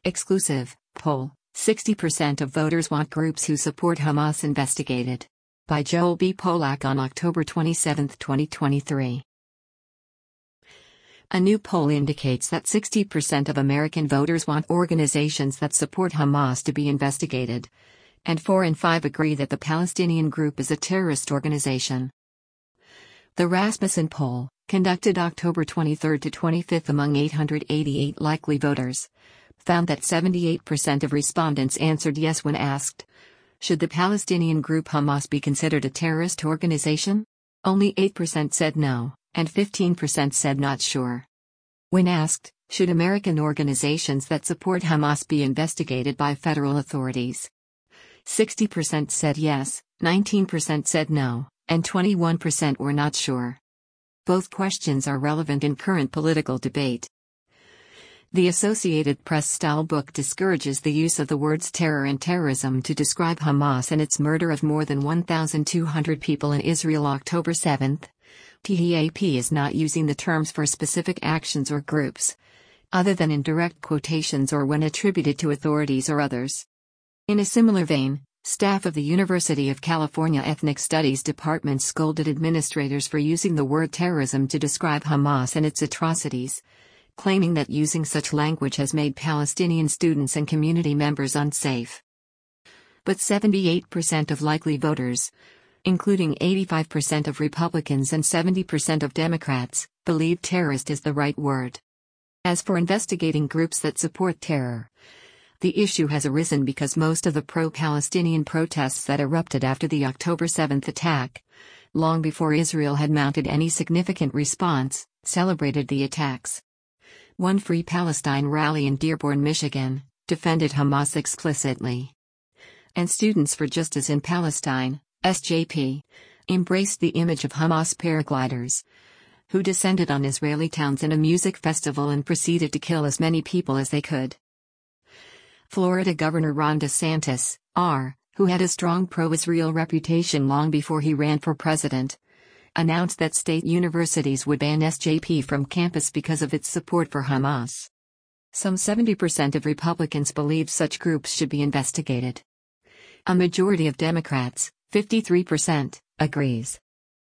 Exclusive poll: 60% of voters want groups who support Hamas investigated. By Joel B. Polak on October 27, 2023. A new poll indicates that 60% of American voters want organizations that support Hamas to be investigated, and 4 in 5 agree that the Palestinian group is a terrorist organization. The Rasmussen poll, conducted October 23 to 25 among 888 likely voters, found that 78% of respondents answered yes when asked, should the Palestinian group Hamas be considered a terrorist organization? Only 8% said no, and 15% said not sure. When asked, should American organizations that support Hamas be investigated by federal authorities? 60% said yes, 19% said no, and 21% were not sure. Both questions are relevant in current political debate. The Associated Press-style book discourages the use of the words terror and terrorism to describe Hamas and its murder of more than 1,200 people in Israel October 7. TEAP is not using the terms for specific actions or groups, other than in direct quotations or when attributed to authorities or others. In a similar vein, staff of the University of California Ethnic Studies Department scolded administrators for using the word terrorism to describe Hamas and its atrocities, claiming that using such language has made Palestinian students and community members unsafe. But 78% of likely voters, including 85% of Republicans and 70% of Democrats, believe terrorist is the right word. As for investigating groups that support terror, the issue has arisen because most of the pro-Palestinian protests that erupted after the October 7 attack, long before Israel had mounted any significant response, celebrated the attacks. One Free Palestine rally in Dearborn, Michigan, defended Hamas explicitly. And Students for Justice in Palestine, SJP, embraced the image of Hamas paragliders, who descended on Israeli towns in a music festival and proceeded to kill as many people as they could. Florida Governor Ron DeSantis, R., who had a strong pro-Israel reputation long before he ran for president, announced that state universities would ban SJP from campus because of its support for Hamas. Some 70% of Republicans believe such groups should be investigated. A majority of Democrats, 53%, agrees.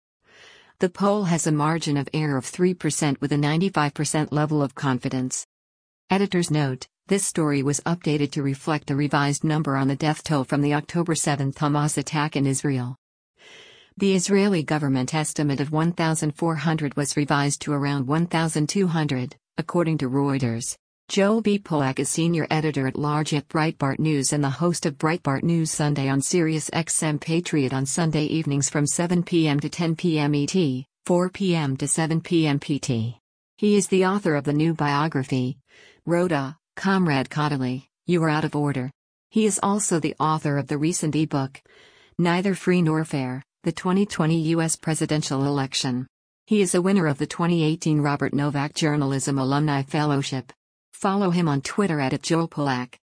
The poll has a margin of error of 3% with a 95% level of confidence. Editor's note: this story was updated to reflect the revised number on the death toll from the October 7 Hamas attack in Israel. The Israeli government estimate of 1,400 was revised to around 1,200, according to Reuters. Joel B. Polak is senior editor-at-large at Breitbart News and the host of Breitbart News Sunday on Sirius XM Patriot on Sunday evenings from 7 p.m. to 10 p.m. ET, 4 p.m. to 7 p.m. PT. He is the author of the new biography, Rhoda, Comrade Cotterley, You Are Out of Order. He is also the author of the recent ebook, Neither Free Nor Fair, the 2020 U.S. presidential election. He is a winner of the 2018 Robert Novak Journalism Alumni Fellowship. Follow him on Twitter @JoelPolak.